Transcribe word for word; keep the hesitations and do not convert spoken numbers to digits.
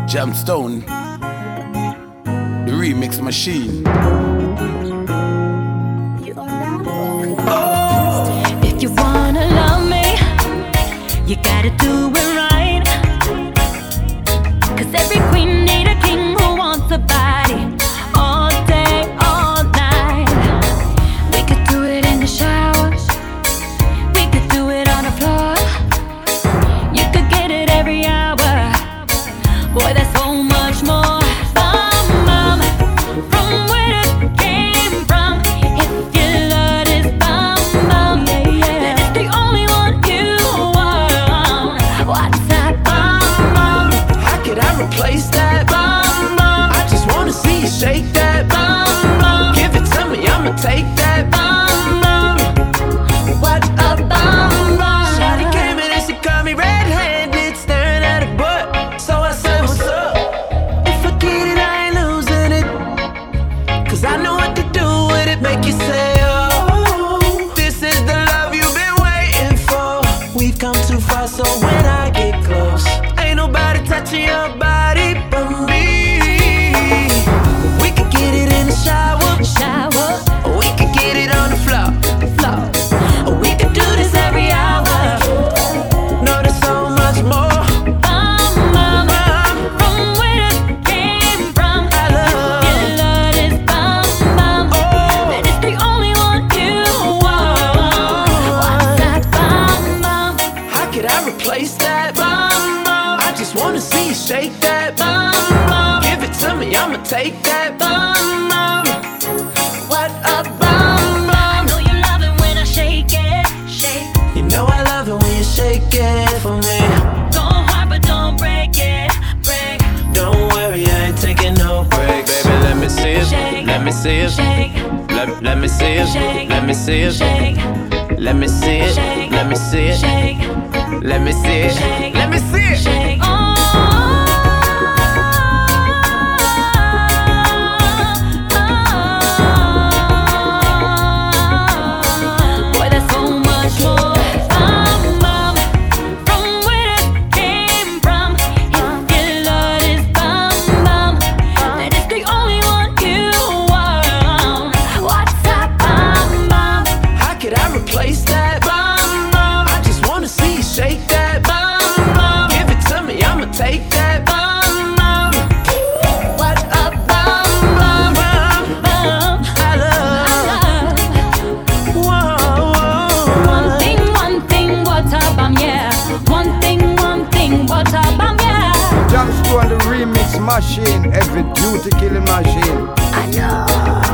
Jamstone, the remix machine. If you wanna love me, you gotta do it right. Cause every queen need a king who wants a body all day, all night. We could do it in the shower, we could do it on the floor. You could get it every hour. Boy, there's so much more. Bum, bum, from where it came from. If your love is bum, bum, yeah, yeah, then it's the only one you want. What's that bum, bum? How could I replace that bum, bum? I just wanna see you shake that bum, bum. Give it to me, I'ma take that bum, bum. What a bum, bum. Shawty came in and she caught me red-handed, staring at her butt. So I said, what's up? If I get it, I ain't losing it. Cause I know what to do with it, make you say, oh, this is the love you've been waiting for. We've come too far, so when I get close, ain't nobody touching your body but me. We could get it in the shower, Shower, or we could get it on the floor. floor. We could do this every hour. No, there's so much more. Bum, bum, from where it came from. I love Your love is bum, bum. Oh. Then it's the only one you want. What's that bum, bum? How could I replace that bum, bum? I just wanna see you shake that bum, bum. Give it to me, I'ma take that bum, bum. What a bum, I bum. know you love it when I shake it, shake. You know I love it when you shake it for me. Go hard but don't break it, break. Don't worry, I ain't taking no breaks. Baby, let me see it, Shake, let me see it, shake, let, let me see it, Shake. let me see it, shake, let me see it, Shake. let me see it, shake, let me see it, Shake. let me see it. shake. Oh. Boy, there's so much more. Bum, bum, from where it came from. If your love is bum, bum, then it's the only one you want. What's that bum, bum? How could I replace that bum, bum? I just wanna see you shake that bum, bum. Give it to me, I'ma take that bum, bum. What a bum, bum, bum. Bum, I love. Whoa, whoa. one thing, one thing, what a bum, yeah. One thing, one thing, what a bum, yeah. Jamstone, the remix machine, every beauty killing machine. I know.